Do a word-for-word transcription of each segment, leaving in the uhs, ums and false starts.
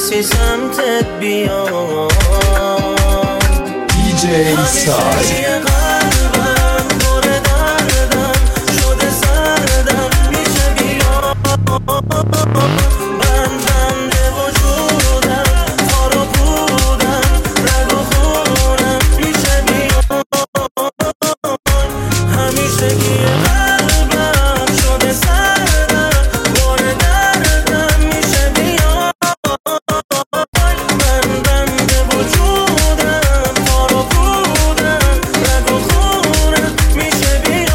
کسی سمتت بیاد. دی جی سای قلبم پر دردم شده سردم میشه بیاد. بندم به وجودم تارو بودم رگ و خونم میشه بیاد. همیشه گیه قلبم شده سردم پر دردم میشه بیاد. بندم به وجودم تارو بودم رگ و خونم میشه بیاد.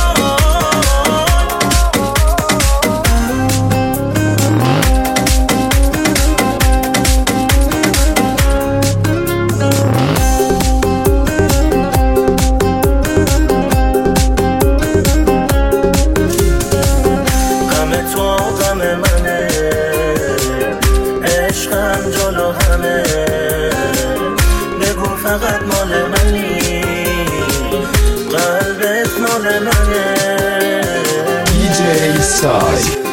غم تو غم منه، عشقم جلو همه. بگو فقط مال منی، قلبت مال منه. دی جی سای